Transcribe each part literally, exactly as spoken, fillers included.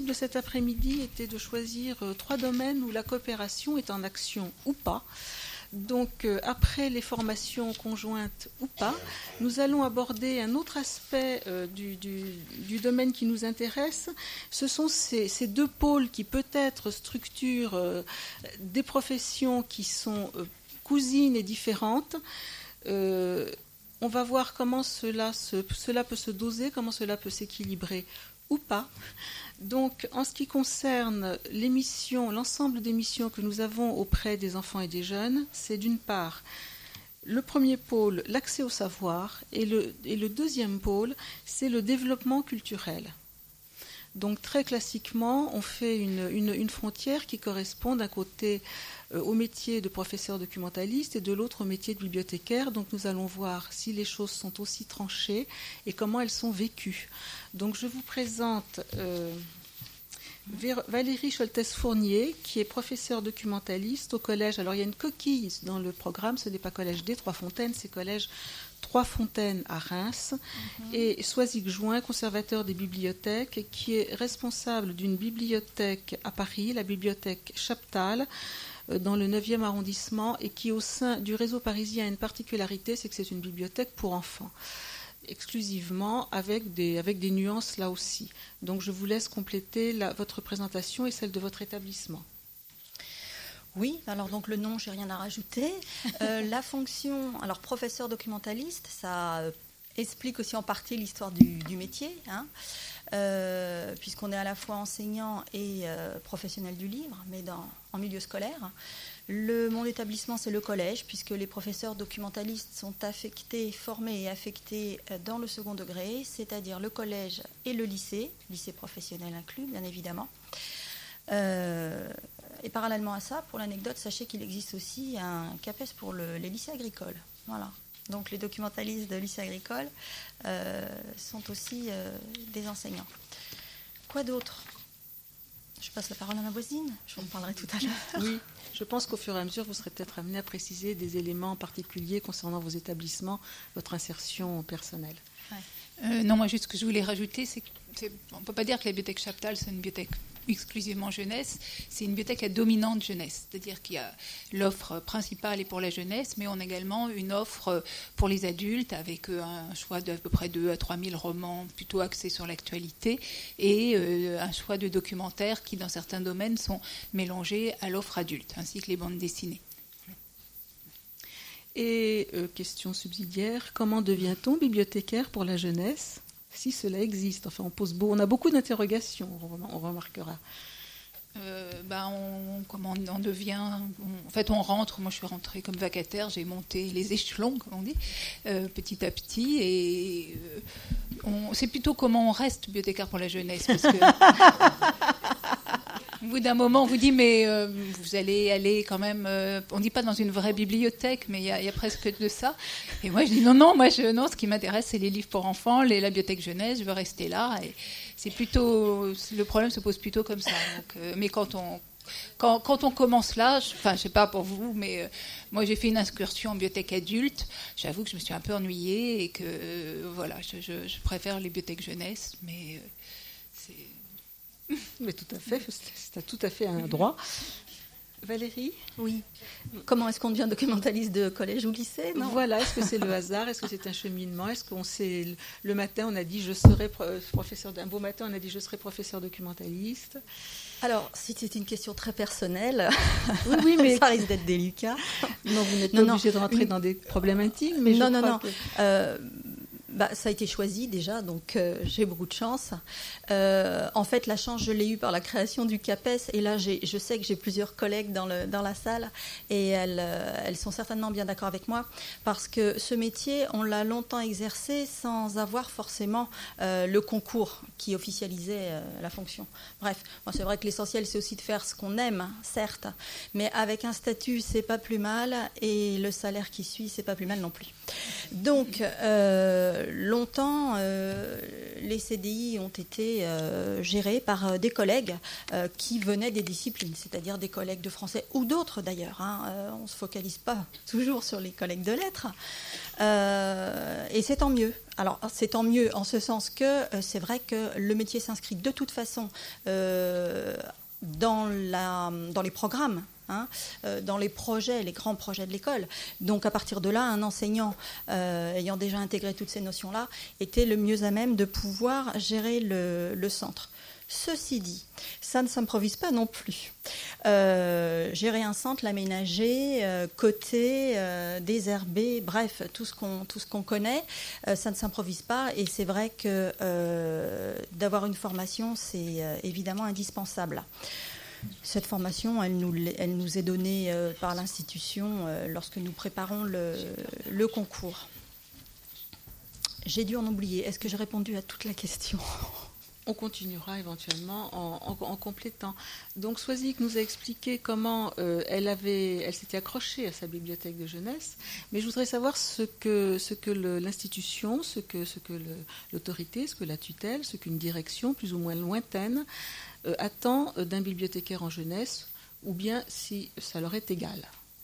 de cet après-midi était de choisir euh, trois domaines où la coopération est en action ou pas. Donc, euh, après les formations conjointes ou pas, nous allons aborder un autre aspect euh, du, du, du domaine qui nous intéresse. Ce sont ces, ces deux pôles qui peut-être structurent euh, des professions qui sont euh, cousines et différentes. Euh, on va voir comment cela, se, cela peut se doser, comment cela peut s'équilibrer ou pas. Donc, en ce qui concerne les missions, l'ensemble des missions que nous avons auprès des enfants et des jeunes, c'est d'une part le premier pôle, l'accès au savoir, et le, et le deuxième pôle, c'est le développement culturel. Donc, très classiquement, on fait une, une, une frontière qui correspond d'un côté euh, au métier de professeur documentaliste et de l'autre au métier de bibliothécaire. Donc, nous allons voir si les choses sont aussi tranchées et comment elles sont vécues. Donc, je vous présente euh, Valérie Choltès-Fournier, qui est professeure documentaliste au collège. Alors, il y a une coquille dans le programme, ce n'est pas collège des Trois-Fontaines, c'est collège Trois-Fontaines à Reims, mm-hmm. et Soisic Join, conservateur des bibliothèques, qui est responsable d'une bibliothèque à Paris, la bibliothèque Chaptal, dans le neuvième arrondissement, et qui, au sein du réseau parisien, a une particularité, c'est que c'est une bibliothèque pour enfants, exclusivement, avec des, avec des nuances là aussi. Donc je vous laisse compléter la, votre présentation et celle de votre établissement. Oui, alors donc le nom, j'ai rien à rajouter. Euh, la fonction, alors professeur documentaliste, ça euh, explique aussi en partie l'histoire du, du métier, hein, euh, puisqu'on est à la fois enseignant et euh, professionnel du livre, mais dans, en milieu scolaire. Le, mon établissement, c'est le collège, puisque les professeurs documentalistes sont affectés, formés et affectés dans le second degré, c'est-à-dire le collège et le lycée, lycée professionnel inclus, bien évidemment. Euh, et parallèlement à ça, pour l'anecdote, sachez qu'il existe aussi un CAPES pour le, les lycées agricoles. Voilà. Donc les documentalistes de lycée agricole euh, sont aussi euh, des enseignants. Quoi d'autre ? Je passe la parole à ma voisine, je vous en parlerai tout à l'heure. Oui, je pense qu'au fur et à mesure, vous serez peut-être amené à préciser des éléments particuliers concernant vos établissements, votre insertion personnelle. Ouais. Euh, non, moi, juste ce que je voulais rajouter, c'est qu'on ne peut pas dire que la bibliothèque Chaptal, c'est une bibliothèque exclusivement jeunesse, c'est une bibliothèque à dominante jeunesse, c'est-à-dire qu'il y a l'offre principale est pour la jeunesse, mais on a également une offre pour les adultes avec un choix d'à peu près deux à trois mille romans plutôt axés sur l'actualité et euh, un choix de documentaires qui, dans certains domaines, sont mélangés à l'offre adulte, ainsi que les bandes dessinées. Et euh, question subsidiaire, comment devient-on bibliothécaire pour la jeunesse ? Si cela existe, enfin, on pose beau, on a beaucoup d'interrogations, on remarquera. Euh, ben on, comment on devient, on, en fait, on rentre. Moi, je suis rentrée comme vacataire, j'ai monté les échelons, comme on dit, euh, petit à petit, et euh, on, c'est plutôt comment on reste bibliothécaire pour la jeunesse, parce que. Au bout d'un moment, on vous dit, mais euh, vous allez aller quand même, euh, on ne dit pas dans une vraie bibliothèque, mais il y, y a presque de ça. Et moi, je dis, non, non, moi, je, non, ce qui m'intéresse, c'est les livres pour enfants, les, la bibliothèque jeunesse, je veux rester là. Et c'est plutôt, le problème se pose plutôt comme ça. Donc, euh, mais quand on, quand, quand on commence là, je, enfin, je ne sais pas pour vous, mais euh, moi, j'ai fait une incursion en bibliothèque adulte. J'avoue que je me suis un peu ennuyée et que, euh, voilà, je, je, je préfère les bibliothèques jeunesse, mais euh, c'est... Mais tout à fait, c'est tout à fait un droit. Valérie ? Oui. Comment est-ce qu'on devient documentaliste de collège ou lycée ? Non. Voilà, est-ce que c'est le hasard ? Est-ce que c'est un cheminement ? Est-ce qu'on sait, le matin, on a dit je serai professeur, un beau matin, on a dit je serai professeur documentaliste ? Alors, si c'est une question très personnelle, oui, oui, mais ça risque d'être délicat. Non, vous n'êtes pas non, obligé non. de rentrer une... dans des problèmes intimes, mais non, je non, crois non. que... Euh, Bah, ça a été choisi déjà, donc euh, j'ai beaucoup de chance. Euh, en fait, la chance, je l'ai eue par la création du CAPES. Et là, j'ai, je sais que j'ai plusieurs collègues dans, le, dans la salle et elles, euh, elles sont certainement bien d'accord avec moi parce que ce métier, on l'a longtemps exercé sans avoir forcément euh, le concours qui officialisait euh, la fonction. Bref, bon, c'est vrai que l'essentiel, c'est aussi de faire ce qu'on aime, certes, mais avec un statut, c'est pas plus mal et le salaire qui suit, c'est pas plus mal non plus. Donc, euh, longtemps, euh, les C D I ont été euh, gérés par euh, des collègues euh, qui venaient des disciplines, c'est-à-dire des collègues de français ou d'autres d'ailleurs. Hein. Euh, on ne se focalise pas toujours sur les collègues de lettres. Euh, et c'est tant mieux. Alors, c'est tant mieux, en ce sens que euh, c'est vrai que le métier s'inscrit de toute façon euh, dans, la, dans les programmes, hein, euh, dans les projets, les grands projets de l'école. Donc, à partir de là, un enseignant euh, ayant déjà intégré toutes ces notions-là était le mieux à même de pouvoir gérer le, le centre. Ceci dit, ça ne s'improvise pas non plus. Euh, gérer un centre, l'aménager, euh, coter, euh, désherber, bref, tout ce qu'on, tout ce qu'on connaît, euh, ça ne s'improvise pas. Et c'est vrai que euh, d'avoir une formation, c'est euh, évidemment indispensable. Cette formation, elle nous, elle nous est donnée euh, par l'institution euh, lorsque nous préparons le, le concours. J'ai dû en oublier. Est-ce que j'ai répondu à toute la question ? On continuera éventuellement en, en, en complétant. Donc Soisic nous a expliqué comment euh, elle, avait, elle s'était accrochée à sa bibliothèque de jeunesse, mais je voudrais savoir ce que, ce que le, l'institution, ce que, ce que le, l'autorité, ce que la tutelle, ce qu'une direction plus ou moins lointaine euh, attend d'un bibliothécaire en jeunesse, ou bien si ça leur est égal.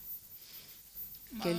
Quelle...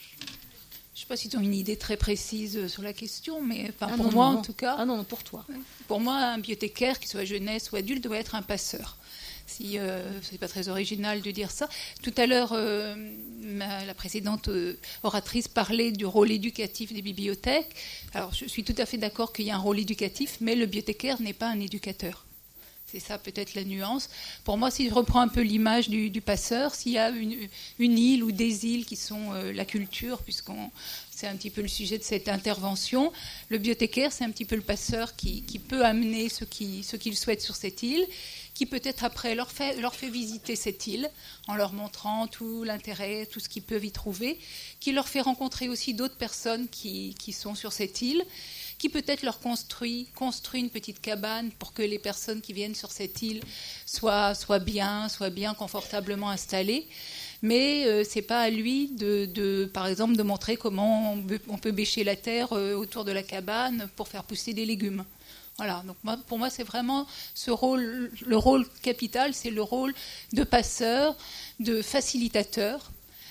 Je ne sais pas si tu as une idée très précise sur la question, mais enfin, ah pour non, moi, non. en tout cas... Ah non, pour toi. Pour moi, un bibliothécaire, qu'il soit jeunesse ou adulte, doit être un passeur. Si, euh, ce n'est pas très original de dire ça. Tout à l'heure, euh, ma, la précédente euh, oratrice parlait du rôle éducatif des bibliothèques. Alors, je suis tout à fait d'accord qu'il y a un rôle éducatif, mais le bibliothécaire n'est pas un éducateur. C'est ça peut-être la nuance. Pour moi, si je reprends un peu l'image du, du passeur, s'il y a une, une île ou des îles qui sont euh, la culture, puisqu'on c'est un petit peu le sujet de cette intervention, le bibliothécaire, c'est un petit peu le passeur qui, qui peut amener ce qu'il ce qu'il souhaite sur cette île, qui peut-être après leur fait, leur fait visiter cette île en leur montrant tout l'intérêt, tout ce qu'ils peuvent y trouver, qui leur fait rencontrer aussi d'autres personnes qui, qui sont sur cette île, qui peut-être leur construit, construit une petite cabane pour que les personnes qui viennent sur cette île soient, soient bien, soient bien confortablement installées. Mais euh, ce n'est pas à lui, de, de, par exemple, de montrer comment on, on peut bêcher la terre euh, autour de la cabane pour faire pousser des légumes. Voilà. Donc moi, pour moi, c'est vraiment ce rôle, le rôle capital, c'est le rôle de passeur, de facilitateur.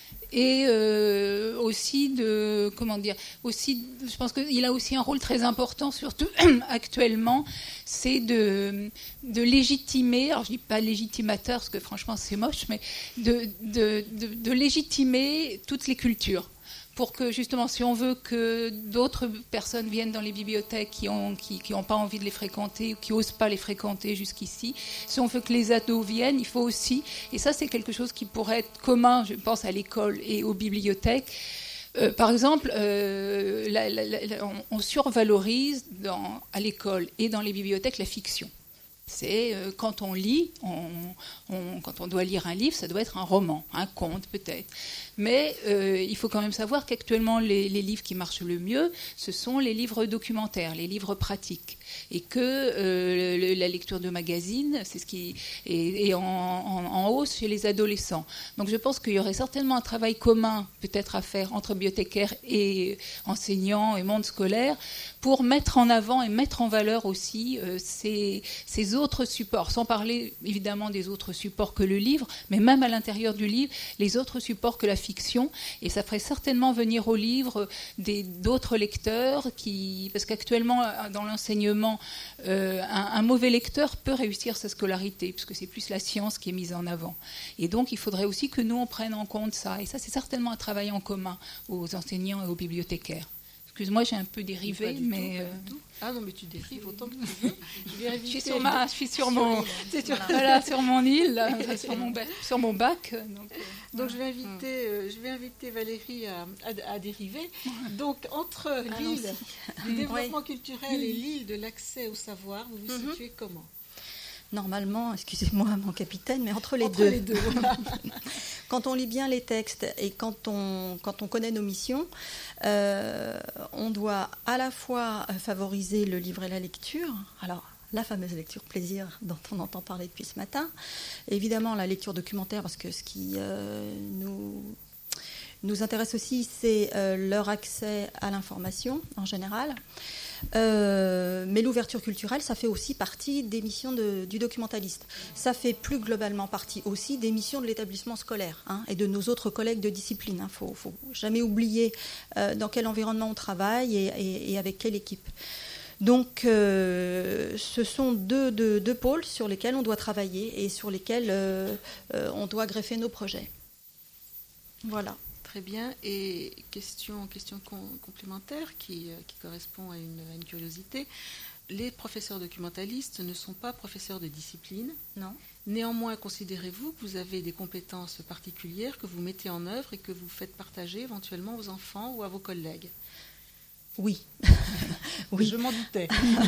Et euh, aussi de comment dire aussi je pense qu'il a aussi un rôle très important, surtout actuellement, c'est de de légitimer, alors je dis pas légitimateur parce que franchement c'est moche, mais de de de, de légitimer toutes les cultures, pour que justement, si on veut que d'autres personnes viennent dans les bibliothèques qui ont qui, qui ont pas envie de les fréquenter ou qui osent pas les fréquenter jusqu'ici, si on veut que les ados viennent, il faut aussi, et ça c'est quelque chose qui pourrait être commun, je pense, à l'école et aux bibliothèques. Euh, par exemple, euh, la, la, la, on, on survalorise dans, à l'école et dans les bibliothèques la fiction. C'est euh, quand on lit, on, on, quand on doit lire un livre, ça doit être un roman, un conte peut-être. Mais euh, il faut quand même savoir qu'actuellement, les, les livres qui marchent le mieux, ce sont les livres documentaires, les livres pratiques. Et que euh, le, la lecture de magazines, c'est ce qui est, est en, en, en hausse chez les adolescents. Donc je pense qu'il y aurait certainement un travail commun peut-être à faire entre bibliothécaires et enseignants et monde scolaire pour mettre en avant et mettre en valeur aussi euh, ces, ces autres supports, sans parler évidemment des autres supports que le livre, mais même à l'intérieur du livre, les autres supports que la fiction. Et ça ferait certainement venir au livre des, d'autres lecteurs, qui, parce qu'actuellement, dans l'enseignement, euh, un, un mauvais lecteur peut réussir sa scolarité, puisque c'est plus la science qui est mise en avant. Et donc, il faudrait aussi que nous, on prenne en compte ça. Et ça, c'est certainement un travail en commun aux enseignants et aux bibliothécaires. Excuse-moi, j'ai un peu dérivé, mais... Tout, euh... Ah non, mais tu dérives autant que tu veux. Je, vais je suis sur, ma, je suis sur, mon, sur, voilà, sur mon île, là, sur, mon bac, sur mon bac. Donc, euh, donc je, vais inviter, euh, je vais inviter Valérie à, à, à dériver. Donc, entre ah l'île non, du développement oui. culturel et l'île de l'accès au savoir, vous vous mm-hmm. situez comment ? Normalement, excusez-moi mon capitaine, mais entre les entre deux. Les deux. Quand on lit bien les textes et quand on, quand on connaît nos missions, euh, on doit à la fois favoriser le livre et la lecture. Alors, la fameuse lecture plaisir dont on entend parler depuis ce matin. Évidemment, la lecture documentaire, parce que ce qui euh, nous, nous intéresse aussi, c'est euh, leur accès à l'information en général. Euh, mais l'ouverture culturelle, ça fait aussi partie des missions de, du documentaliste. Ça fait plus globalement partie aussi des missions de l'établissement scolaire hein, et de nos autres collègues de discipline. Il hein. ne faut, faut jamais oublier euh, dans quel environnement on travaille et, et, et avec quelle équipe. Donc, euh, ce sont deux, deux, deux pôles sur lesquels on doit travailler et sur lesquels euh, euh, on doit greffer nos projets. Voilà. Très bien. Et question, question com- complémentaire qui, qui correspond à une, à une curiosité. Les professeurs documentalistes ne sont pas professeurs de discipline. Non. Néanmoins, considérez-vous que vous avez des compétences particulières que vous mettez en œuvre et que vous faites partager éventuellement aux enfants ou à vos collègues ? Oui. oui. Je m'en doutais.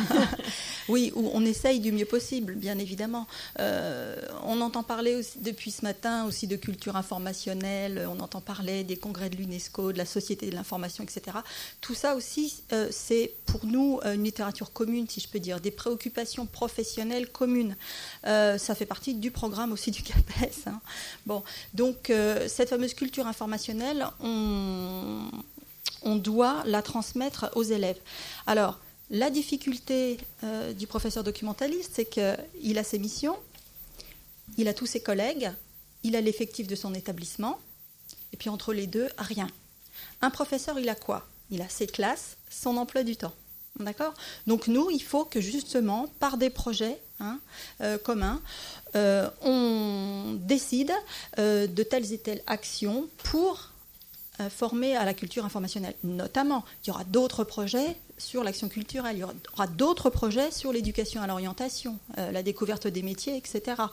Oui, on essaye du mieux possible, bien évidemment. Euh, on entend parler aussi, depuis ce matin aussi de culture informationnelle, on entend parler des congrès de l'UNESCO, de la Société de l'information, et cetera. Tout ça aussi, euh, c'est pour nous une littérature commune, si je peux dire, des préoccupations professionnelles communes. Euh, ça fait partie du programme aussi du CAPES. Hein. Bon, donc, euh, cette fameuse culture informationnelle, on... on doit la transmettre aux élèves. Alors, la difficulté euh, du professeur documentaliste, c'est qu'il a ses missions, il a tous ses collègues, il a l'effectif de son établissement, et puis entre les deux, rien. Un professeur, il a quoi ? Il a ses classes, son emploi du temps. D'accord ? Donc nous, il faut que justement, par des projets hein, euh, communs, euh, on décide euh, de telles et telles actions pour formés à la culture informationnelle. Notamment, il y aura d'autres projets sur l'action culturelle, il y aura d'autres projets sur l'éducation à l'orientation, euh, la découverte des métiers, et cetera.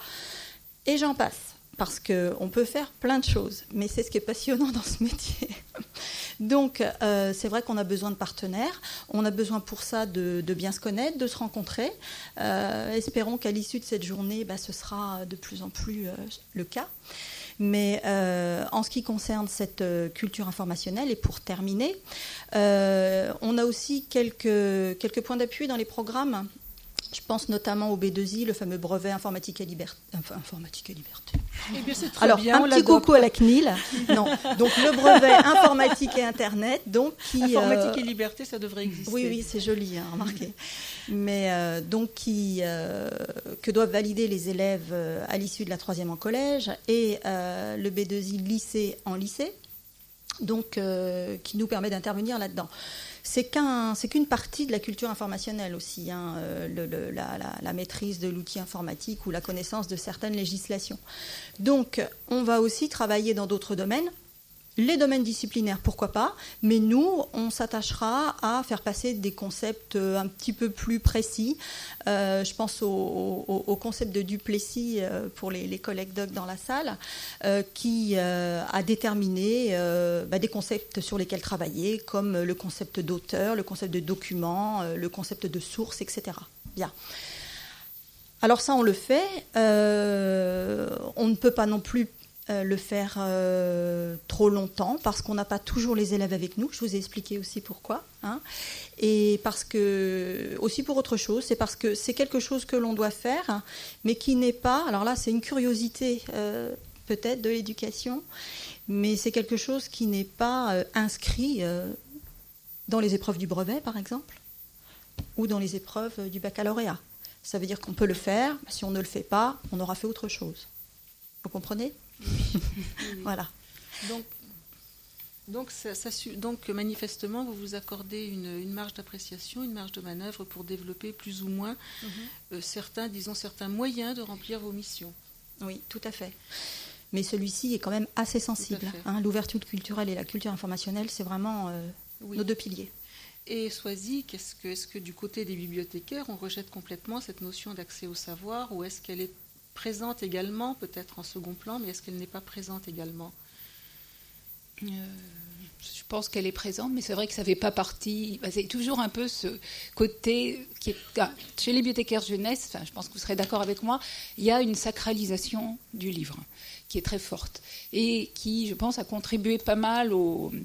Et j'en passe, parce qu'on peut faire plein de choses, mais c'est ce qui est passionnant dans ce métier. Donc, euh, c'est vrai qu'on a besoin de partenaires, on a besoin pour ça de, de bien se connaître, de se rencontrer. Euh, espérons qu'à l'issue de cette journée, bah, ce sera de plus en plus euh, le cas. Mais euh, en ce qui concerne cette euh, culture informationnelle, et pour terminer, euh, on a aussi quelques, quelques points d'appui dans les programmes. Je pense notamment au B deux I, le fameux brevet informatique et liberté. Enfin, informatique et liberté. Eh bien, c'est très Alors, bien, un on petit l'adopte. coucou à la C N I L. Non, donc le brevet informatique et Internet. Donc, qui, informatique euh, et liberté, ça devrait exister. Oui, oui, c'est joli, hein, remarquez. Mais euh, donc, qui, euh, que doivent valider les élèves euh, à l'issue de la troisième en collège et euh, le B deux I lycée en lycée, donc euh, qui nous permet d'intervenir là-dedans. C'est, qu'un, c'est qu'une partie de la culture informationnelle aussi, hein, euh, le, le, la, la, la maîtrise de l'outil informatique ou la connaissance de certaines législations. Donc, on va aussi travailler dans d'autres domaines. Les domaines disciplinaires, pourquoi pas, mais nous, on s'attachera à faire passer des concepts un petit peu plus précis. Euh, je pense au, au, au concept de Duplessis euh, pour les, les collègues doc dans la salle, euh, qui euh, a déterminé euh, bah, des concepts sur lesquels travailler, comme le concept d'auteur, le concept de document, euh, le concept de source, et cetera. Bien. Alors ça, on le fait. Euh, on ne peut pas non plus Euh, le faire euh, trop longtemps parce qu'on n'a pas toujours les élèves avec nous. Je vous ai expliqué aussi pourquoi. Hein. Et parce que, aussi pour autre chose, c'est parce que c'est quelque chose que l'on doit faire, mais qui n'est pas, alors là c'est une curiosité euh, peut-être de l'éducation, mais c'est quelque chose qui n'est pas euh, inscrit euh, dans les épreuves du brevet par exemple, ou dans les épreuves du baccalauréat. Ça veut dire qu'on peut le faire, mais si on ne le fait pas, on aura fait autre chose. Vous comprenez ? Oui. Voilà. Donc, donc, ça, ça, donc, manifestement, vous vous accordez une, une marge d'appréciation, une marge de manœuvre pour développer plus ou moins mm-hmm. euh, certains, disons, certains moyens de remplir vos missions. Oui, tout à fait. Mais celui-ci est quand même assez sensible. Hein, l'ouverture culturelle et la culture informationnelle, c'est vraiment euh, oui. nos deux piliers. Et Soisy, qu'est-ce que, est-ce que du côté des bibliothécaires, on rejette complètement cette notion d'accès au savoir, ou est-ce qu'elle est présente également, peut-être en second plan, mais est-ce qu'elle n'est pas présente également ? euh, Je pense qu'elle est présente, mais c'est vrai que ça ne fait pas partie... Bah, c'est toujours un peu ce côté... qui est, ah, chez les bibliothécaires jeunesse, enfin, je pense que vous serez d'accord avec moi, il y a une sacralisation du livre qui est très forte et qui, je pense, a contribué pas mal au...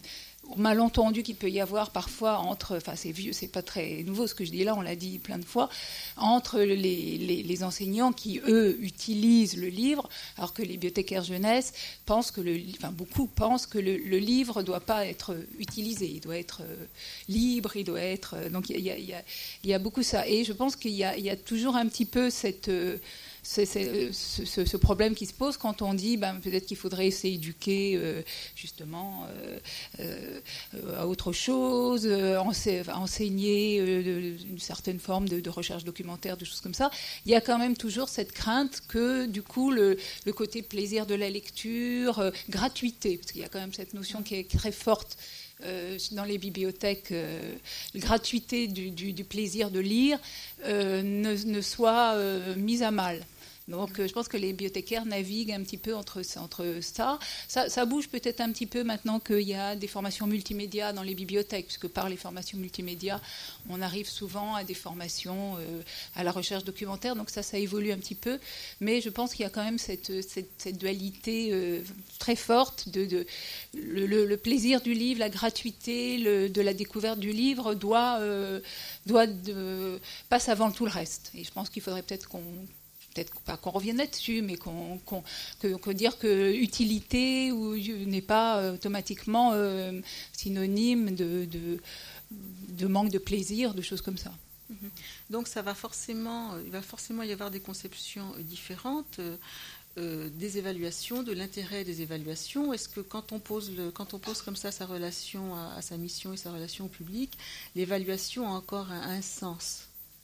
malentendu qu'il peut y avoir parfois entre, enfin c'est vieux, c'est pas très nouveau ce que je dis là, on l'a dit plein de fois, entre les, les, les enseignants qui eux utilisent le livre, alors que les bibliothécaires jeunesse pensent que le, enfin beaucoup pensent que le, le livre doit pas être utilisé, il doit être libre, il doit être, donc il y a, il y a, il y a beaucoup ça, et je pense qu'il y a, il y a toujours un petit peu cette C'est, c'est, ce, ce problème qui se pose quand on dit ben, peut-être qu'il faudrait s'éduquer euh, justement euh, euh, à autre chose, euh, enseigner euh, une certaine forme de, de recherche documentaire, de choses comme ça. Il y a quand même toujours cette crainte que du coup le, le côté plaisir de la lecture, euh, gratuité, parce qu'il y a quand même cette notion qui est très forte Euh, dans les bibliothèques, euh, la gratuité du, du, du plaisir de lire euh, ne, ne soit euh, mise à mal. Donc euh, je pense que les bibliothécaires naviguent un petit peu entre, entre ça. ça. Ça bouge peut-être un petit peu maintenant qu'il y a des formations multimédia dans les bibliothèques, puisque par les formations multimédia, on arrive souvent à des formations euh, à la recherche documentaire. Donc ça, ça évolue un petit peu. Mais je pense qu'il y a quand même cette, cette, cette dualité euh, très forte. De, de, le, le, le plaisir du livre, la gratuité le, de la découverte du livre doit, euh, doit de, passe avant tout le reste. Et je pense qu'il faudrait peut-être qu'on peut-être pas qu'on revienne là-dessus, mais qu'on, qu'on, que, que dire que utilité ou, n'est pas automatiquement euh, synonyme de, de, de manque de plaisir, de choses comme ça. Donc ça va forcément, il va forcément y avoir des conceptions différentes euh, des évaluations, de l'intérêt des évaluations. Est-ce que quand on pose, le, quand on pose comme ça sa relation à, à sa mission et sa relation au public, l'évaluation a encore un, un sens ?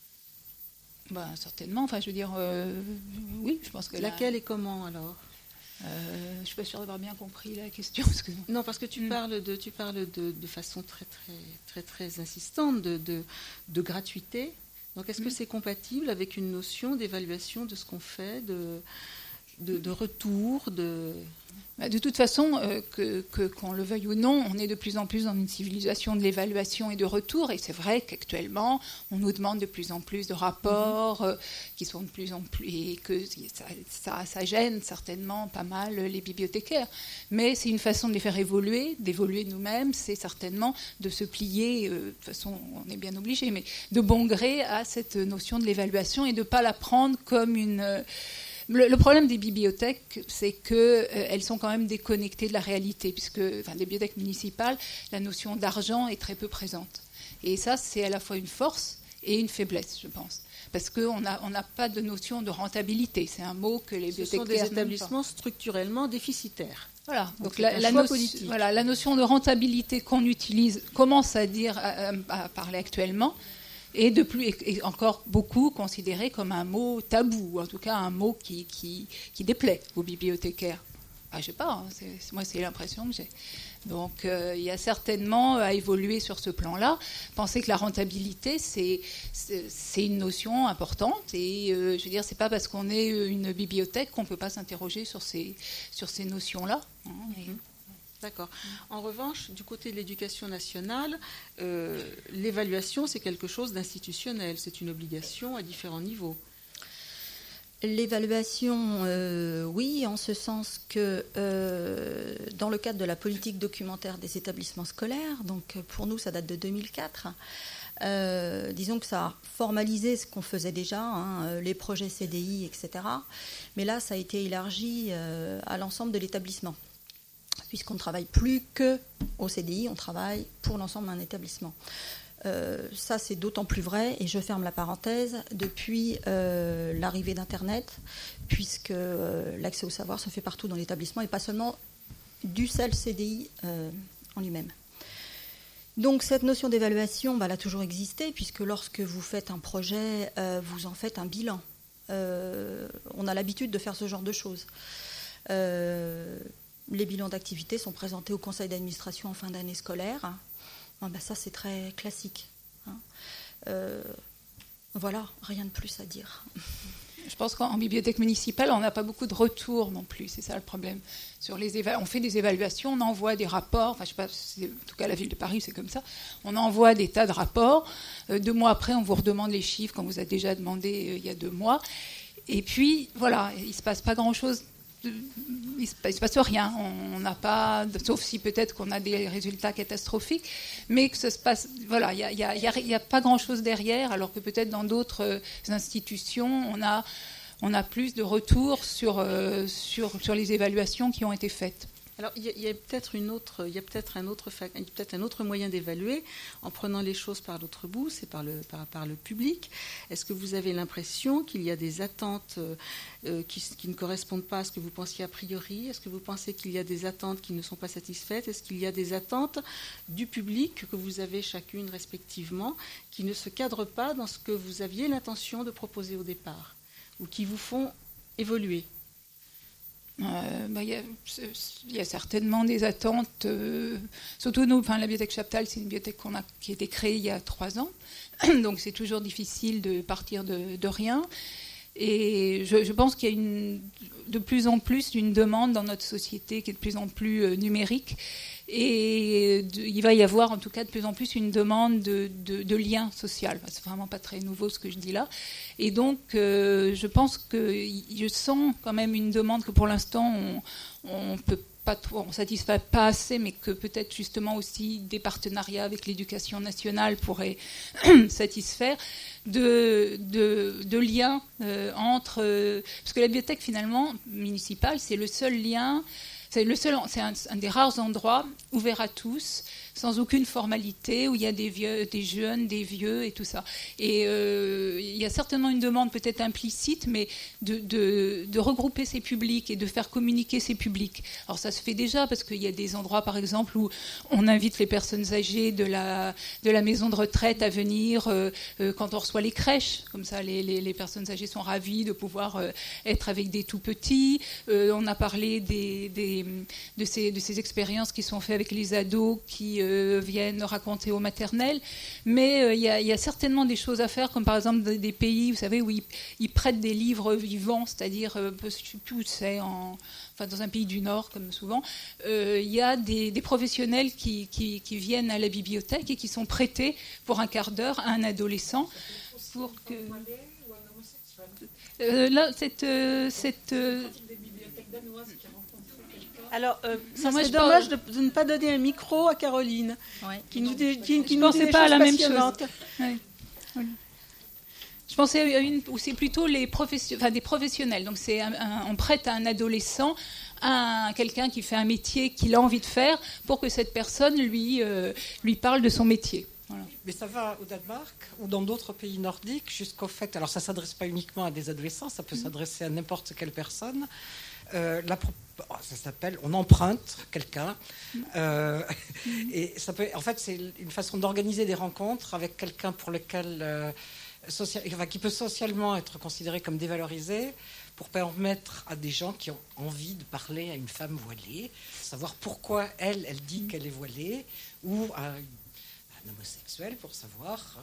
Ben, certainement, enfin je veux dire, euh, oui, je pense que laquelle la... et comment alors euh, Je ne suis pas sûre d'avoir bien compris la question. Excuse-moi. Non, parce que tu mm. parles, de, tu parles de, de façon très très très très insistante de, de, de gratuité. Donc est-ce mm. que c'est compatible avec une notion d'évaluation de ce qu'on fait, de, de, de retour, de... De toute façon, euh, que, que, qu'on le veuille ou non, on est de plus en plus dans une civilisation de l'évaluation et de retour. Et c'est vrai qu'actuellement, on nous demande de plus en plus de rapports euh, qui sont de plus en plus... Et que ça, ça, ça gêne certainement pas mal les bibliothécaires. Mais c'est une façon de les faire évoluer, d'évoluer nous-mêmes. C'est certainement de se plier, euh, de toute façon, on est bien obligé, mais de bon gré à cette notion de l'évaluation et de ne pas la prendre comme une... Euh, Le, le problème des bibliothèques, c'est qu'elles euh, sont quand même déconnectées de la réalité, puisque, enfin, les bibliothèques municipales, la notion d'argent est très peu présente. Et ça, c'est à la fois une force et une faiblesse, je pense. Parce qu'on n'a on n'a pas de notion de rentabilité. C'est un mot que les bibliothécaires... Ce sont des établissements structurellement déficitaires. Voilà. Donc, Donc la, la, no- voilà, la notion de rentabilité qu'on utilise commence à, dire, à, à parler actuellement. Et de plus, et encore beaucoup considéré comme un mot tabou, en tout cas un mot qui, qui, qui déplaît aux bibliothécaires. Ah, je sais pas, hein, c'est, moi c'est l'impression que j'ai. Donc euh, il y a certainement à évoluer sur ce plan-là. Penser que la rentabilité, c'est, c'est, c'est une notion importante. Et euh, je veux dire, c'est pas parce qu'on est une bibliothèque qu'on peut pas s'interroger sur ces, sur ces notions-là. Hein, et... D'accord. En revanche, du côté de l'éducation nationale, euh, l'évaluation, c'est quelque chose d'institutionnel. C'est une obligation à différents niveaux. L'évaluation, euh, oui, en ce sens que euh, dans le cadre de la politique documentaire des établissements scolaires, donc pour nous, ça date de deux mille quatre, euh, disons que ça a formalisé ce qu'on faisait déjà, hein, les projets C D I, et cetera. Mais là, ça a été élargi euh, à l'ensemble de l'établissement. Puisqu'on ne travaille plus qu'au C D I, on travaille pour l'ensemble d'un établissement. Euh, ça, c'est d'autant plus vrai, et je ferme la parenthèse, depuis euh, l'arrivée d'Internet, puisque euh, l'accès au savoir se fait partout dans l'établissement, et pas seulement du seul C D I euh, en lui-même. Donc cette notion d'évaluation, bah, elle a toujours existé, puisque lorsque vous faites un projet, euh, vous en faites un bilan. Euh, on a l'habitude de faire ce genre de choses. Euh, Les bilans d'activité sont présentés au conseil d'administration en fin d'année scolaire. Bon, ben ça, c'est très classique. Hein. Euh, voilà, rien de plus à dire. Je pense qu'en bibliothèque municipale, on n'a pas beaucoup de retours non plus. C'est ça le problème. Sur les éva- on fait des évaluations, on envoie des rapports. Enfin, je sais pas, c'est, en tout cas, la ville de Paris, c'est comme ça. On envoie des tas de rapports. Euh, deux mois après, on vous redemande les chiffres qu'on vous a déjà demandé euh, il y a deux mois. Et puis, voilà, il ne se passe pas grand-chose. il ne se, se passe rien. On n'a pas, sauf si peut-être qu'on a des résultats catastrophiques, mais que ça se passe. Voilà, il n'y a, y a, y a, y a pas grand-chose derrière, alors que peut-être dans d'autres institutions, on a, on a plus de retours sur, euh, sur, sur les évaluations qui ont été faites. Alors, il y a, il y a peut-être une autre, il y a peut-être un autre, peut-être un autre moyen d'évaluer en prenant les choses par l'autre bout, c'est par le, par, par le public. Est-ce que vous avez l'impression qu'il y a des attentes euh, qui, qui ne correspondent pas à ce que vous pensiez a priori? Est-ce que vous pensez qu'il y a des attentes qui ne sont pas satisfaites? Est-ce qu'il y a des attentes du public que vous avez chacune respectivement qui ne se cadrent pas dans ce que vous aviez l'intention de proposer au départ ou qui vous font évoluer? Euh, bah, y, a, y a certainement des attentes, euh, surtout nous, enfin, la bibliothèque Chaptal, c'est une bibliothèque qu'on a, qui a été créée il y a trois ans, donc c'est toujours difficile de partir de, de rien. Et je, je pense qu'il y a une, de plus en plus une demande dans notre société qui est de plus en plus euh, numérique. Et de, il va y avoir en tout cas de plus en plus une demande de, de, de lien social. Enfin, c'est vraiment pas très nouveau ce que je dis là. Et donc, euh, je pense que je sens quand même une demande que pour l'instant, on, on peut pas trop, on satisfait pas assez, mais que peut-être justement aussi des partenariats avec l'éducation nationale pourraient satisfaire. De, de, de liens euh, entre... Euh, parce que la bibliothèque, finalement, municipale, c'est le seul lien... C'est, le seul, c'est un, un des rares endroits ouverts à tous, sans aucune formalité, où il y a des, vieux, des jeunes, des vieux et tout ça. Et euh, il y a certainement une demande peut-être implicite, mais de, de, de regrouper ces publics et de faire communiquer ces publics. Alors ça se fait déjà, parce qu'il y a des endroits, par exemple, où on invite les personnes âgées de la, de la maison de retraite à venir euh, euh, quand on reçoit les crèches. Comme ça, les, les, les personnes âgées sont ravies de pouvoir euh, être avec des tout-petits. Euh, on a parlé des... des De ces, de ces expériences qui sont faites avec les ados qui euh, viennent raconter au maternel. Mais il euh, y, y a certainement des choses à faire, comme par exemple des, des pays, vous savez, où ils, ils prêtent des livres vivants, c'est-à-dire, euh, je ne sais plus où c'est, en, enfin, dans un pays du Nord, comme souvent, il euh, y a des, des professionnels qui, qui, qui viennent à la bibliothèque et qui sont prêtés pour un quart d'heure à un adolescent. Pour que... Euh, là, cette... Euh, cette euh... Alors, euh, ça serait dommage de, de ne pas donner un micro à Caroline, ouais. qui nous dit, qui, qui je nous pensais dit pas à la même chose. Ouais. Oui. Je pensais à une où c'est plutôt les profession, enfin, des professionnels. Donc, c'est un, un, on prête à un adolescent, à un, quelqu'un qui fait un métier qu'il a envie de faire, pour que cette personne lui, euh, lui parle de son métier. Voilà. Mais ça va au Danemark ou dans d'autres pays nordiques jusqu'au fait. Alors, ça ne s'adresse pas uniquement à des adolescents, ça peut mmh. s'adresser à n'importe quelle personne. Euh, la, ça s'appelle, on emprunte quelqu'un, euh, et ça peut, en fait, c'est une façon d'organiser des rencontres avec quelqu'un pour lequel, euh, social, enfin, qui peut socialement être considéré comme dévalorisé, pour permettre à des gens qui ont envie de parler à une femme voilée, savoir pourquoi elle, elle dit qu'elle est voilée, ou à un homosexuel pour savoir. Euh,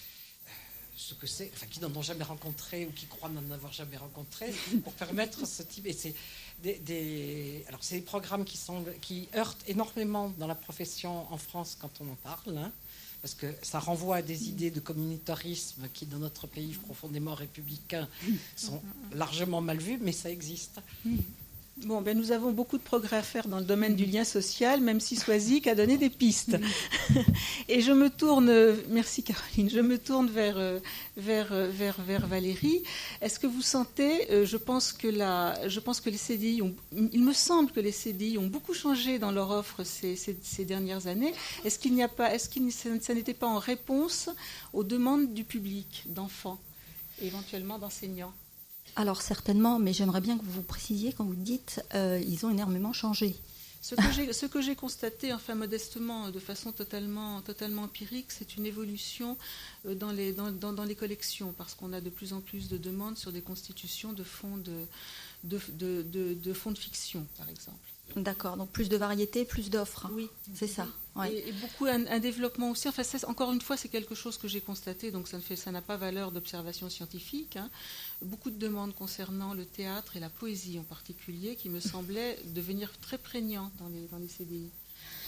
ce que c'est, enfin, qui n'en ont jamais rencontré ou qui croient n'en avoir jamais rencontré, pour permettre ce type. Et c'est des, des, alors c'est des programmes qui semblent, qui heurtent énormément dans la profession en France quand on en parle, hein, parce que ça renvoie à des idées de communautarisme qui, dans notre pays profondément républicain, sont largement mal vues, mais ça existe. Bon, ben nous avons beaucoup de progrès à faire dans le domaine du lien social, même si Soisic a donné des pistes. Et je me tourne, merci Caroline, je me tourne vers, vers, vers, vers Valérie. Est-ce que vous sentez, je pense que, la, je pense que les C D I, ont, il me semble que les C D I ont beaucoup changé dans leur offre ces, ces, ces dernières années. Est-ce qu'il n'y a pas, est-ce que ça n'était pas en réponse aux demandes du public, d'enfants, et éventuellement d'enseignants ? Alors certainement, mais j'aimerais bien que vous vous précisiez quand vous dites euh, ils ont énormément changé. Ce que j'ai, ce que j'ai constaté, enfin modestement, de façon totalement, totalement empirique, c'est une évolution dans les, dans, dans, dans les collections, parce qu'on a de plus en plus de demandes sur des constitutions de fonds de, de, de, de, de fonds de fiction, par exemple. D'accord, donc plus de variété, plus d'offres. Oui, c'est ça. Ouais. Et, et beaucoup un, un développement aussi. Enfin, ça, encore une fois, c'est quelque chose que j'ai constaté, donc ça ne fait, ça n'a pas valeur d'observation scientifique. Hein. Beaucoup de demandes concernant le théâtre et la poésie en particulier, qui me semblaient devenir très prégnants dans les, dans les C D I.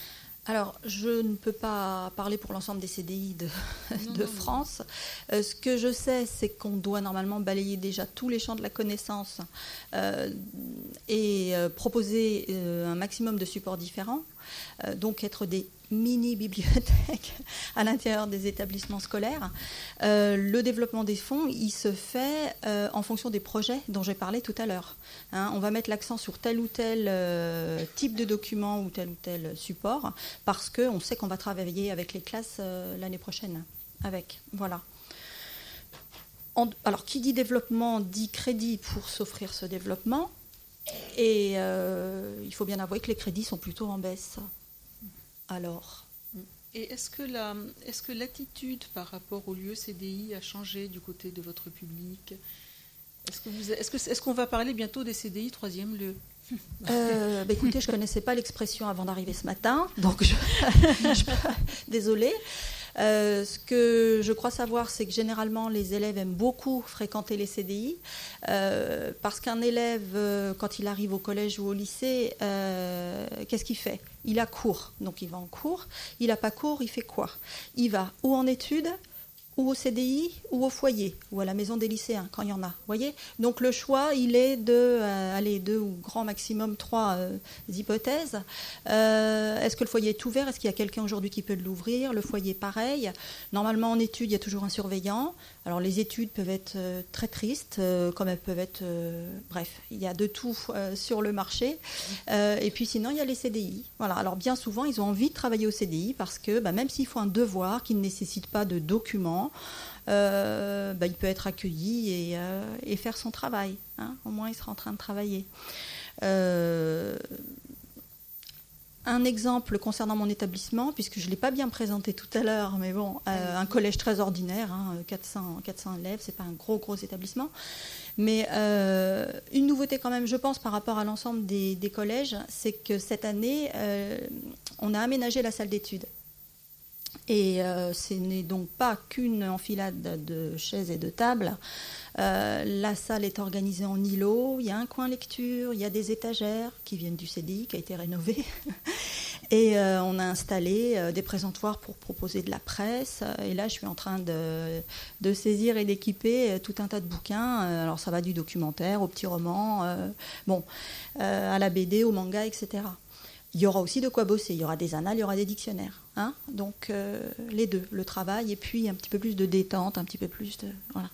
Alors, je ne peux pas parler pour l'ensemble des C D I de, non, de non, France. Euh, ce que je sais, c'est qu'on doit normalement balayer déjà tous les champs de la connaissance euh, et euh, proposer euh, un maximum de supports différents, euh, donc être des mini-bibliothèques à l'intérieur des établissements scolaires. Euh, le développement des fonds, il se fait euh, en fonction des projets dont j'ai parlé tout à l'heure. Hein, on va mettre l'accent sur tel ou tel euh, type de document ou tel ou tel support parce qu'on sait qu'on va travailler avec les classes euh, l'année prochaine. Avec, voilà. En, alors, qui dit développement dit crédit pour s'offrir ce développement. Et euh, il faut bien avouer que les crédits sont plutôt en baisse. Alors, et est-ce que, la, est-ce que l'attitude par rapport au lieu C D I a changé du côté de votre public ? Est-ce, que vous, est-ce, que, est-ce qu'on va parler bientôt des C D I troisième lieu ? euh, bah écoutez, je ne connaissais pas l'expression avant d'arriver ce matin, donc je, je, désolée. Euh, ce que je crois savoir, c'est que généralement les élèves aiment beaucoup fréquenter les C D I euh, parce qu'un élève, euh, quand il arrive au collège ou au lycée, euh, qu'est-ce qu'il fait ? Il a cours, donc il va en cours. Il n'a pas cours, il fait quoi ? Il va ou en études, ou au C D I, ou au foyer, ou à la maison des lycéens, quand il y en a. Voyez ? Donc le choix, il est de, euh, allez, deux ou grand maximum trois euh, hypothèses. Euh, est-ce que le foyer est ouvert ? Est-ce qu'il y a quelqu'un aujourd'hui qui peut l'ouvrir ? Le foyer, pareil. Normalement, en études, il y a toujours un surveillant. Alors les études peuvent être euh, très tristes, euh, comme elles peuvent être... Euh, bref, il y a de tout euh, sur le marché. Euh, et puis sinon, il y a les C D I. Voilà. Alors bien souvent, ils ont envie de travailler au C D I parce que bah, même s'ils font un devoir qui ne nécessite pas de documents, Euh, bah, il peut être accueilli et, euh, et faire son travail. Hein. Au moins, il sera en train de travailler. Euh, un exemple concernant mon établissement, puisque je ne l'ai pas bien présenté tout à l'heure, mais bon, euh, un collège très ordinaire, hein, quatre cents, quatre cents élèves, ce n'est pas un gros, gros établissement. Mais euh, une nouveauté quand même, je pense, par rapport à l'ensemble des, des collèges, c'est que cette année, euh, on a aménagé la salle d'études. Et euh, ce n'est donc pas qu'une enfilade de chaises et de tables. Euh, la salle est organisée en îlots. Il y a un coin lecture, il y a des étagères qui viennent du C D I, qui a été rénové. Et euh, on a installé euh, des présentoirs pour proposer de la presse. Et là, je suis en train de, de saisir et d'équiper euh, tout un tas de bouquins. Euh, alors, ça va du documentaire au petit roman, euh, bon, euh, à la B D, au manga, et cetera. Il y aura aussi de quoi bosser. Il y aura des annales, il y aura des dictionnaires. Hein, donc, euh, les deux, le travail et puis un petit peu plus de détente, un petit peu plus de... Voilà.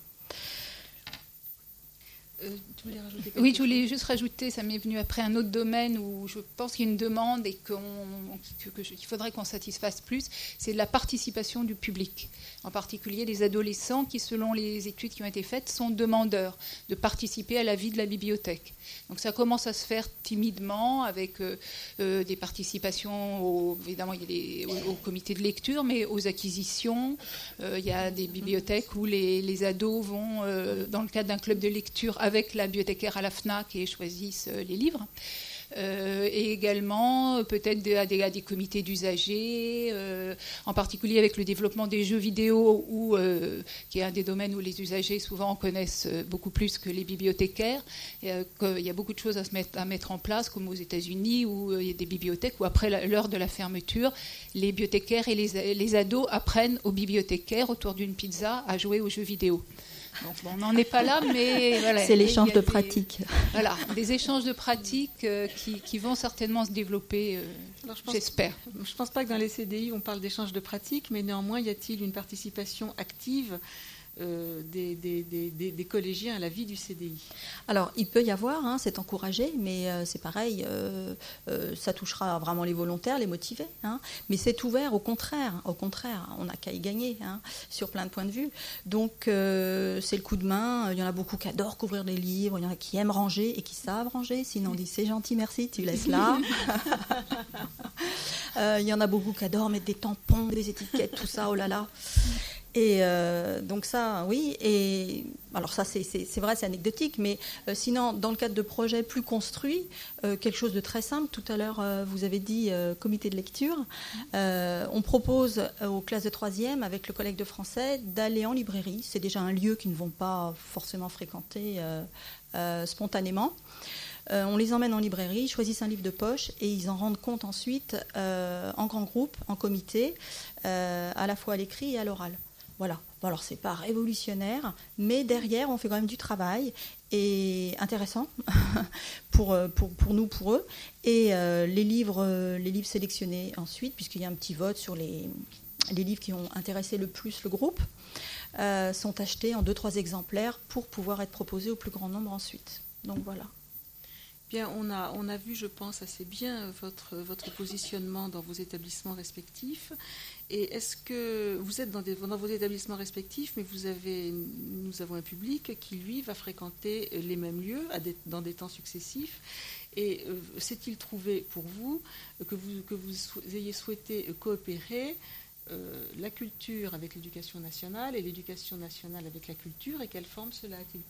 Euh, tu voulais rajouter quelque Oui, chose ? je voulais juste rajouter, ça m'est venu après un autre domaine où je pense qu'il y a une demande et qu'on, que, que, qu'il faudrait qu'on satisfasse plus, c'est la participation du public. En particulier les adolescents qui, selon les études qui ont été faites, sont demandeurs de participer à la vie de la bibliothèque. Donc ça commence à se faire timidement avec euh, euh, des participations, au, évidemment il y a les, au, au comité de lecture, mais aux acquisitions. Euh, il y a des bibliothèques où les, les ados vont, euh, dans le cadre d'un club de lecture, avec la bibliothécaire à la FNAC et choisissent euh, les livres. Euh, et également euh, peut-être à des, à des comités d'usagers, euh, en particulier avec le développement des jeux vidéo, où, euh, qui est un des domaines où les usagers souvent connaissent beaucoup plus que les bibliothécaires. Et, euh, il y a beaucoup de choses à, se mettre, à mettre en place, comme aux États-Unis, où euh, il y a des bibliothèques où après la, l'heure de la fermeture, les bibliothécaires et les, les ados apprennent aux bibliothécaires autour d'une pizza à jouer aux jeux vidéo. Donc, bon, on n'en est pas là, mais voilà. C'est l'échange de des, pratiques. Voilà, des échanges de pratiques euh, qui, qui vont certainement se développer, euh, Alors, je pense, j'espère. Je ne pense pas que dans les C D I, on parle d'échange de pratiques, mais néanmoins, y a-t-il une participation active Euh, des, des, des, des collégiens à la vie du C D I? Alors, il peut y avoir, hein, c'est encouragé, mais euh, c'est pareil, euh, euh, ça touchera vraiment les volontaires, les motivés. Hein, mais c'est ouvert, au contraire, au contraire, on n'a qu'à y gagner, hein, sur plein de points de vue. Donc, euh, c'est le coup de main. Il y en a beaucoup qui adorent couvrir des livres, il y en a qui aiment ranger et qui savent ranger. Sinon, on dit c'est gentil, merci, tu laisses là. euh, il y en a beaucoup qui adorent mettre des tampons, des étiquettes, tout ça, oh là là. Et euh, donc ça, oui. Et alors ça, c'est, c'est, c'est vrai, c'est anecdotique, mais euh, sinon, dans le cadre de projets plus construits, euh, quelque chose de très simple. Tout à l'heure, euh, vous avez dit euh, comité de lecture. Euh, on propose euh, aux classes de troisième, avec le collègue de français, d'aller en librairie. C'est déjà un lieu qu'ils ne vont pas forcément fréquenter euh, euh, spontanément. Euh, on les emmène en librairie, ils choisissent un livre de poche et ils en rendent compte ensuite euh, en grand groupe, en comité, euh, à la fois à l'écrit et à l'oral. Voilà. Bon, alors c'est pas révolutionnaire, mais derrière on fait quand même du travail et intéressant pour, pour, pour nous, pour eux. Et euh, les livres, les livres sélectionnés ensuite, puisqu'il y a un petit vote sur les, les livres qui ont intéressé le plus le groupe, euh, sont achetés en deux trois exemplaires pour pouvoir être proposés au plus grand nombre ensuite. Donc voilà. Bien, on a, on a vu, je pense, assez bien votre, votre positionnement dans vos établissements respectifs. Et est-ce que vous êtes dans, des, dans vos établissements respectifs, mais vous avez, nous avons un public qui, lui, va fréquenter les mêmes lieux à des, dans des temps successifs. Et euh, s'est-il trouvé pour vous que vous, que vous ayez souhaité coopérer euh, la culture avec l'éducation nationale et l'éducation nationale avec la culture, et quelle forme cela a-t-il pris ?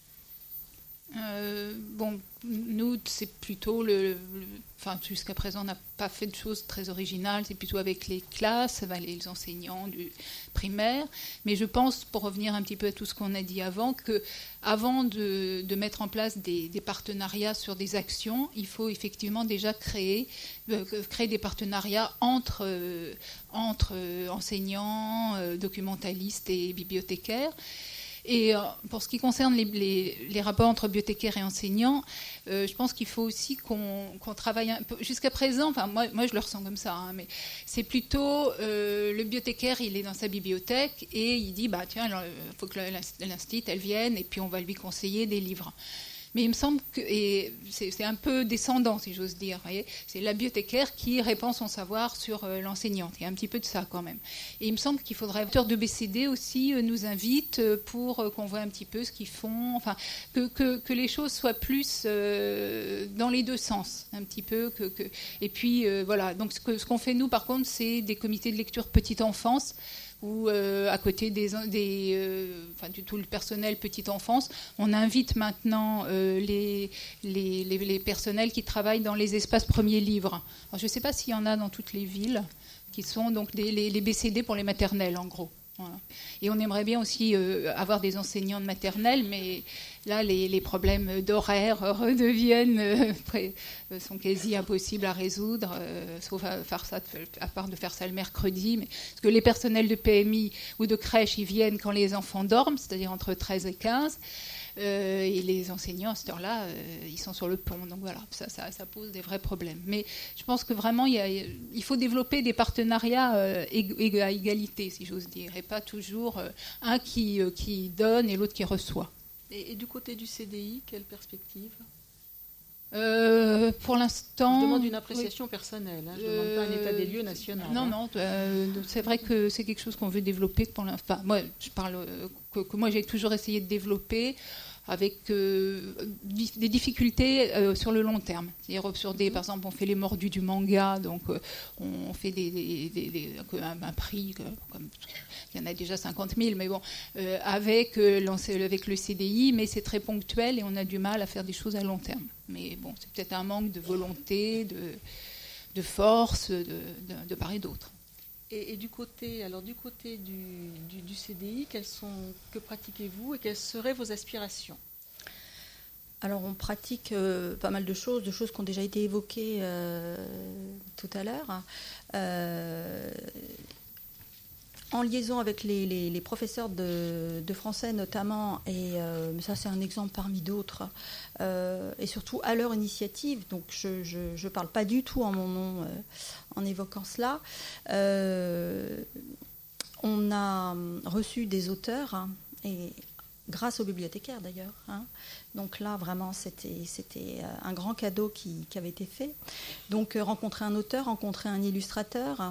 Euh, bon, nous, c'est plutôt le, le enfin, jusqu'à présent, on n'a pas fait de choses très originales. C'est plutôt avec les classes, ben, les enseignants du primaire. Mais je pense, pour revenir un petit peu à tout ce qu'on a dit avant, que avant de, de mettre en place des, des partenariats sur des actions, il faut effectivement déjà créer, euh, créer des partenariats entre, euh, entre euh, enseignants, euh, documentalistes et bibliothécaires. Et pour ce qui concerne les, les, les rapports entre bibliothécaires et enseignants, euh, je pense qu'il faut aussi qu'on, qu'on travaille un peu. Jusqu'à présent, enfin moi, moi je le ressens comme ça, hein, mais c'est plutôt euh, le bibliothécaire, il est dans sa bibliothèque et il dit bah tiens, il faut que l'instit elle vienne et puis on va lui conseiller des livres. Mais il me semble que, et c'est, c'est un peu descendant, si j'ose dire, voyez, c'est la bibliothécaire qui répand son savoir sur euh, l'enseignante. Il y a un petit peu de ça quand même. Et il me semble qu'il faudrait, l'auteur de B C D aussi euh, nous invite euh, pour euh, qu'on voit un petit peu ce qu'ils font, enfin, que, que, que les choses soient plus euh, dans les deux sens, un petit peu. Que, que, et puis, euh, voilà, donc ce, que, ce qu'on fait nous, par contre, c'est des comités de lecture petite enfance, où euh, à côté des, des euh, enfin, du tout le personnel petite enfance, on invite maintenant euh, les, les, les, les personnels qui travaillent dans les espaces premiers livres. Alors, je ne sais pas s'il y en a dans toutes les villes, qui sont donc des, les, les B C D pour les maternelles, en gros. Voilà. Et on aimerait bien aussi euh, avoir des enseignants de maternelle, mais là, les, les problèmes d'horaire redeviennent, euh, pré, euh, sont quasi impossibles à résoudre, euh, sauf à, faire ça, à part de faire ça le mercredi. Mais, parce que les personnels de P M I ou de crèche, ils viennent quand les enfants dorment, c'est-à-dire entre treize et quinze. Euh, et les enseignants, à cette heure-là, euh, ils sont sur le pont. Donc voilà, ça, ça, ça pose des vrais problèmes. Mais je pense que vraiment, il, y a, il faut développer des partenariats euh, ég- à égalité, si j'ose dire, et pas toujours euh, un qui, euh, qui donne et l'autre qui reçoit. Et, et du côté du C D I, quelle perspective ? Euh, pour l'instant... Je demande une appréciation oui. personnelle, hein, je ne demande pas un état des lieux national. Non, hein. non, euh, c'est vrai que c'est quelque chose qu'on veut développer. Pour enfin, moi, je parle euh, que, que moi j'ai toujours essayé de développer avec euh, des difficultés euh, sur le long terme. C'est-à-dire sur des, par exemple, on fait les mordus du manga, donc euh, on fait des, des, des, des, un, un prix, comme, il y en a déjà cinquante mille, mais bon, euh, avec, euh, avec le C D I, mais c'est très ponctuel et on a du mal à faire des choses à long terme. Mais bon, c'est peut-être un manque de volonté, de, de force, de, de, de part et d'autre. Et, et du côté, alors du côté du, du, du C D I, quelles sont, que pratiquez-vous et quelles seraient vos aspirations ? Alors on pratique euh, pas mal de choses, de choses qui ont déjà été évoquées euh, tout à l'heure. Euh, en liaison avec les, les, les professeurs de, de français notamment, et euh, mais ça c'est un exemple parmi d'autres, euh, et surtout à leur initiative, donc je ne parle pas du tout en mon nom euh, en évoquant cela, euh, on a reçu des auteurs, hein, et grâce aux bibliothécaires d'ailleurs, hein. Donc là vraiment c'était, c'était un grand cadeau qui, qui avait été fait, donc euh, rencontrer un auteur, rencontrer un illustrateur,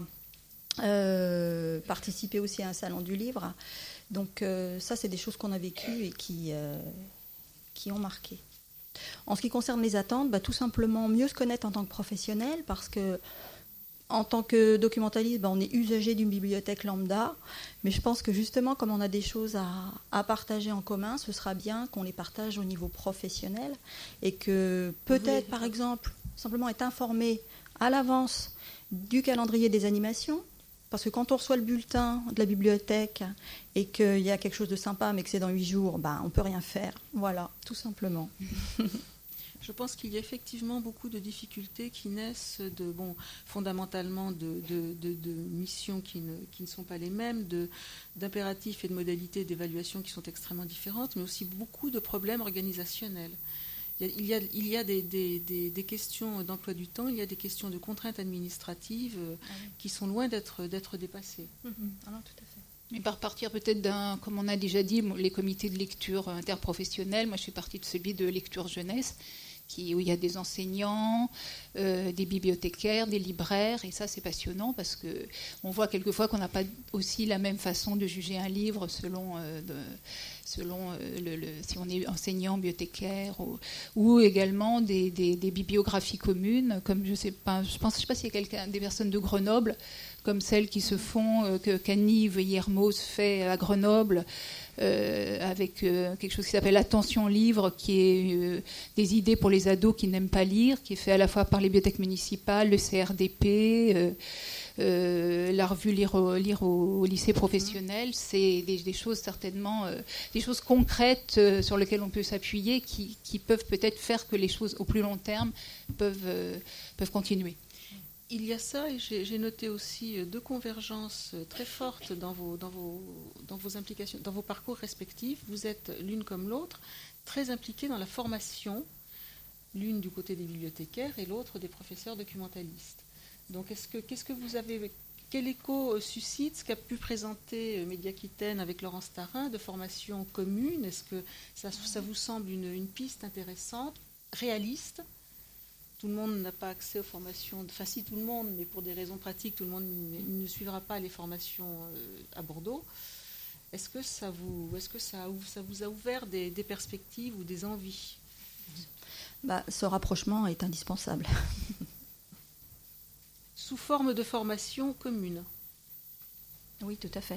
Euh, participer aussi à un salon du livre. Donc euh, ça, c'est des choses qu'on a vécues et qui, euh, qui ont marqué. En ce qui concerne les attentes, bah, tout simplement mieux se connaître en tant que professionnel, parce que en tant que documentaliste, bah, on est usager d'une bibliothèque lambda, mais je pense que justement, comme on a des choses à, à partager en commun, ce sera bien qu'on les partage au niveau professionnel et que peut-être, oui. par exemple, simplement être informé à l'avance du calendrier des animations. Parce que quand on reçoit le bulletin de la bibliothèque et qu'il y a quelque chose de sympa, mais que c'est dans huit jours, ben, on ne peut rien faire. Voilà, tout simplement. Je pense qu'il y a effectivement beaucoup de difficultés qui naissent de, bon, fondamentalement de, de, de, de missions qui ne, qui ne sont pas les mêmes, de, d'impératifs et de modalités d'évaluation qui sont extrêmement différentes, mais aussi beaucoup de problèmes organisationnels. Il y a, il y a des, des, des, des questions d'emploi du temps, il y a des questions de contraintes administratives euh, ah oui. qui sont loin d'être, d'être dépassées. Mmh. Ah non, tout à fait. Mais par partir peut-être d'un, comme on a déjà dit, les comités de lecture interprofessionnels, moi je suis partie de celui de lecture jeunesse, qui, où il y a des enseignants, euh, des bibliothécaires, des libraires, et ça c'est passionnant parce qu'on voit quelquefois qu'on n'a pas aussi la même façon de juger un livre selon, euh, de, selon euh, le, le, si on est enseignant, bibliothécaire, ou, ou également des, des, des bibliographies communes, comme je sais pas, je pense, je sais pas s'il y a quelqu'un, des personnes de Grenoble, comme celles qui se font, euh, que qu'Annie Veuillermoz fait à Grenoble, euh, avec euh, quelque chose qui s'appelle Attention Livre, qui est euh, des idées pour les ados qui n'aiment pas lire, qui est fait à la fois par les bibliothèques municipales, le C R D P, euh, euh, la revue Lire au, Lire au, au lycée professionnel. C'est des, des choses certainement, euh, des choses concrètes euh, sur lesquelles on peut s'appuyer, qui, qui peuvent peut-être faire que les choses au plus long terme peuvent, euh, peuvent continuer. Il y a ça, et j'ai, j'ai noté aussi deux convergences très fortes dans vos, dans, vos, dans vos implications, dans vos parcours respectifs. Vous êtes l'une comme l'autre très impliquées dans la formation, l'une du côté des bibliothécaires et l'autre des professeurs documentalistes. Donc, est-ce que, qu'est-ce que vous avez, quel écho suscite ce qu'a pu présenter Médiaquitaine avec Laurence Tarin de formation commune? Est-ce que ça, ça vous semble une, une piste intéressante, réaliste? Tout le monde n'a pas accès aux formations, enfin si tout le monde, mais pour des raisons pratiques, tout le monde ne, ne suivra pas les formations à Bordeaux. Est-ce que ça vous, est-ce que ça, ça vous a ouvert des, des perspectives ou des envies? Bah, ce rapprochement est indispensable. Sous forme de formation commune. Oui, tout à fait.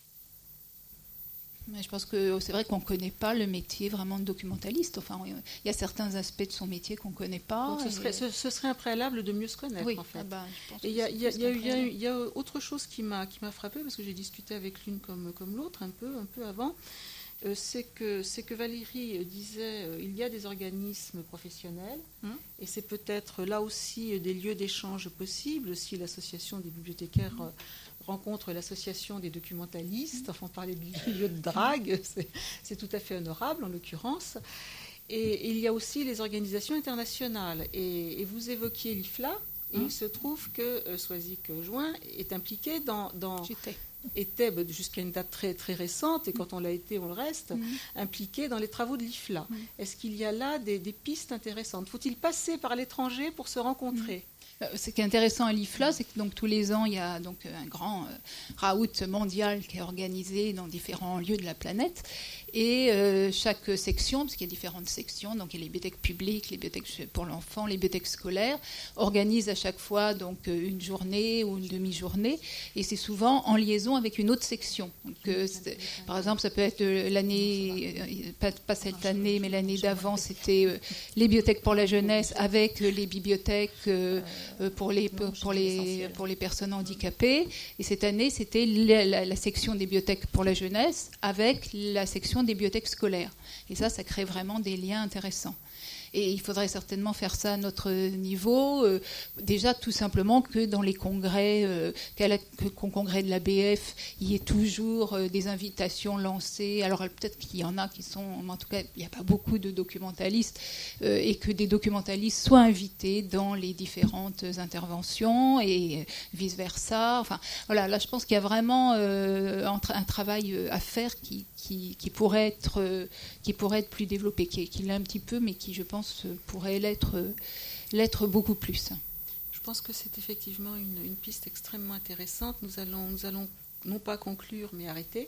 Mais je pense que c'est vrai qu'on ne connaît pas le métier vraiment de documentaliste. Enfin, il y a certains aspects de son métier qu'on ne connaît pas. Donc ce, serait, ce, ce serait un préalable de mieux se connaître, oui, en fait. Ah ben, je pense et il y, y, y, y a autre chose qui m'a, qui m'a frappée, parce que j'ai discuté avec l'une comme, comme l'autre un peu, un peu avant, euh, c'est, que, c'est que Valérie disait euh, il y a des organismes professionnels, hum. et c'est peut-être là aussi des lieux d'échange possibles, si l'association des bibliothécaires... Hum. rencontre l'association des documentalistes, enfin on parlait de lieu de drague, c'est, c'est tout à fait honorable en l'occurrence. Et, et il y a aussi les organisations internationales. Et, et vous évoquiez l'I F L A, et mmh. il se trouve que euh, Soisic-Join est impliqué dans... dans J'étais. était bah, jusqu'à une date très, très récente, et quand on l'a été, on le reste, mmh. impliqué dans les travaux de l'I F L A. Mmh. Est-ce qu'il y a là des, des pistes intéressantes? Faut-il passer par l'étranger pour se rencontrer? mmh. Ce qui est intéressant à l'I F L A, c'est que donc, tous les ans, il y a donc, un grand euh, raout mondial qui est organisé dans différents lieux de la planète. Et euh, chaque section, parce qu'il y a différentes sections, donc il y a les bibliothèques publiques, les bibliothèques pour l'enfant, les bibliothèques scolaires, organisent à chaque fois donc, une journée ou une demi-journée. Et c'est souvent en liaison avec une autre section. Donc, euh, par exemple, ça peut être l'année, euh, pas, pas cette année, mais l'année d'avant, c'était euh, les bibliothèques pour la jeunesse avec les bibliothèques euh, pour, les, pour, les, pour les personnes handicapées. Et cette année, c'était la, la, la section des bibliothèques pour la jeunesse avec la section des bibliothèques scolaires. Et ça, ça crée vraiment des liens intéressants. Et il faudrait certainement faire ça à notre niveau, euh, déjà tout simplement que dans les congrès, euh, qu'à la, qu'au congrès de l'A B F, il y ait toujours euh, des invitations lancées. Alors peut-être qu'il y en a qui sont, mais en tout cas, il n'y a pas beaucoup de documentalistes, euh, et que des documentalistes soient invités dans les différentes interventions et vice-versa. Enfin, voilà, là je pense qu'il y a vraiment euh, un, tra- un travail à faire qui, qui, qui, pourrait être, euh, qui pourrait être plus développé, qui, qui l'est un petit peu, mais qui, je pense, pourrait l'être, l'être beaucoup plus. Je pense que c'est effectivement une, une piste extrêmement intéressante. Nous allons, nous allons non pas conclure, mais arrêter.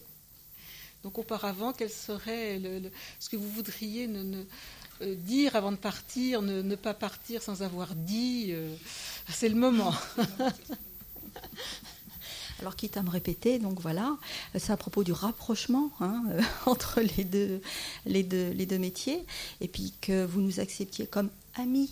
Donc auparavant, quel serait le, le, ce que vous voudriez ne, ne, euh, dire avant de partir, ne, ne pas partir sans avoir dit euh, c'est le moment. Alors, quitte à me répéter, donc voilà, c'est à propos du rapprochement hein, euh, entre les deux, les, deux, les deux métiers, et puis que vous nous acceptiez comme amis.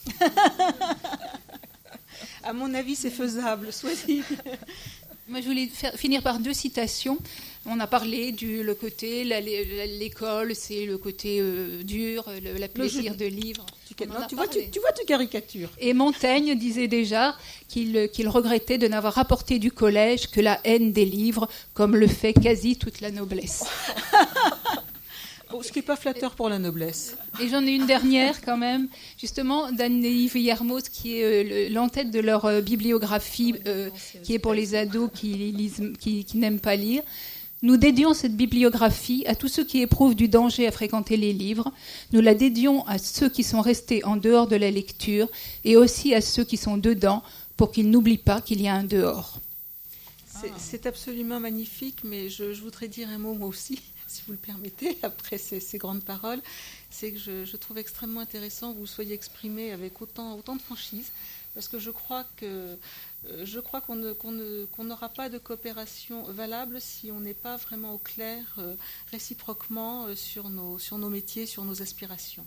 À mon avis, c'est faisable, sois-y. Moi, je voulais faire, finir par deux citations. On a parlé du le côté, la, l'école, c'est le côté euh, dur, le, le plaisir de livre. On en Non, a tu, vois, parlé. tu, tu vois, tu caricatures. Et Montaigne disait déjà qu'il, qu'il regrettait de n'avoir apporté du collège que la haine des livres, comme le fait quasi toute la noblesse. Bon, ce qui n'est pas flatteur pour la noblesse. Et j'en ai une dernière quand même, justement, d'Anne et Yves Yermos, qui est euh, le- l'entête de leur euh, bibliographie, euh, qui est pour les ados qui, lisent, qui, qui n'aiment pas lire. Nous dédions cette bibliographie à tous ceux qui éprouvent du danger à fréquenter les livres. Nous la dédions à ceux qui sont restés en dehors de la lecture et aussi à ceux qui sont dedans pour qu'ils n'oublient pas qu'il y a un dehors. C'est, c'est absolument magnifique, mais je, je voudrais dire un mot moi aussi, si vous le permettez, après ces, ces grandes paroles. C'est que je, je trouve extrêmement intéressant que vous soyez exprimé avec autant, autant de franchise, parce que je crois que euh, je crois qu'on ne, qu'on ne, qu'on n'aura pas de coopération valable si on n'est pas vraiment au clair euh, réciproquement euh, sur nos, sur nos métiers, sur nos aspirations.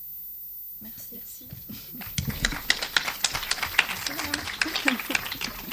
Merci. Merci. Merci, madame.